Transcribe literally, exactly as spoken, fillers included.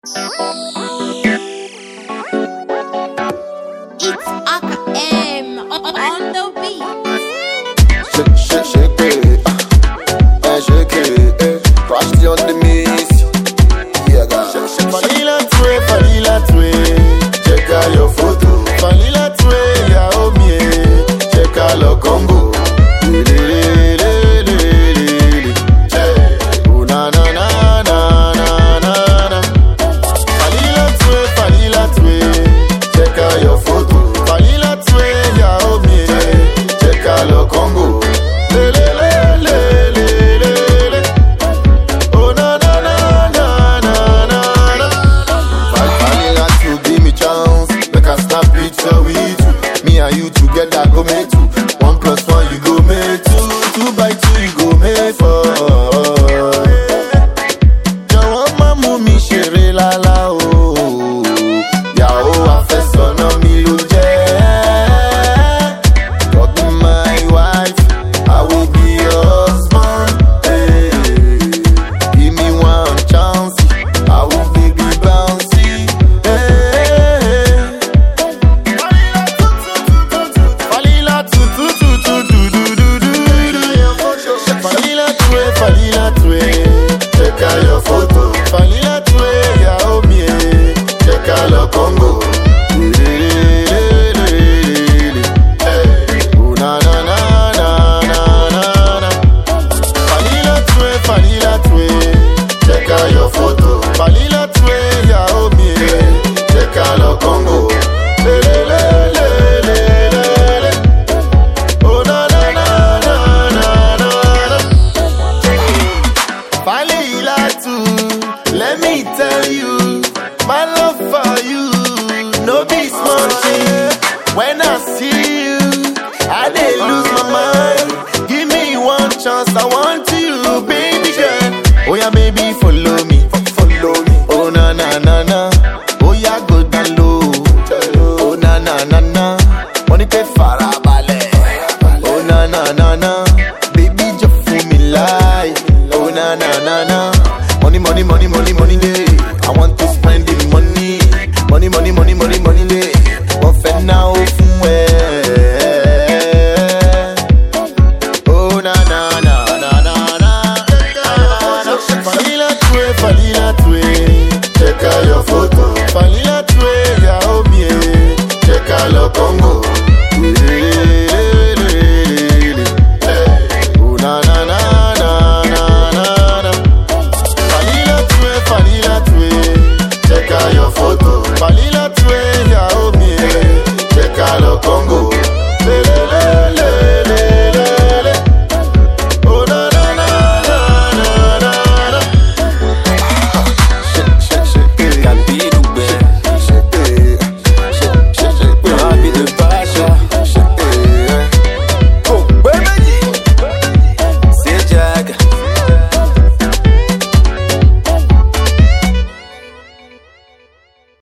It's Aka M on the beat. Shake, shake, shake it, eh, shake it, eh. Crash the on the miss, yeah, guys. Shake, shake, Vanilla tray, vanilla tray. Check out your photo. Vanilla tray, yeah, oh me. Check out your Congo. Le, le, le, le, le, le. Check. Oh na na na na na na na. Vanilla tray, vanilla tray. Check out your photo. Vanilla tray, yeah, oh me. Check out your Congo. Le, le, le, le, le, le, le. Oh na na na na na na na. Vanilla to give me chance. Make a snap picture with you. Me and you together go make two. One plus one you go make two. Two by two you go make four. Jọ̀wọ́ má mú mi ṣeré lálá o. Yàwó àfẹ́sọ́nà mi ló jẹ́. God be my wife, I will be your husband. Hey. Give me one chance, I will be be bouncy. Hey. Vanilla tu tu tu tu tu tu tu tu tu. Vanilla tray, vanilla tray. Check out your photo. Vanilla tray, yeah, oh me. Check out your Congo. Oh na na na na na na na. Vanilla tray, vanilla tray. Check out your photo. Vanilla tray, yeah, oh me. Check out your Congo. Le, le, le, le, le, le, le. Oh na na na na na na na. Vanilla too. Let me tell you, my love for you no be small thing. When I see you, I dey lose my mind. Give me one chance, I want you, baby girl. Oh yeah, baby, follow me, follow me. Oh na na na na.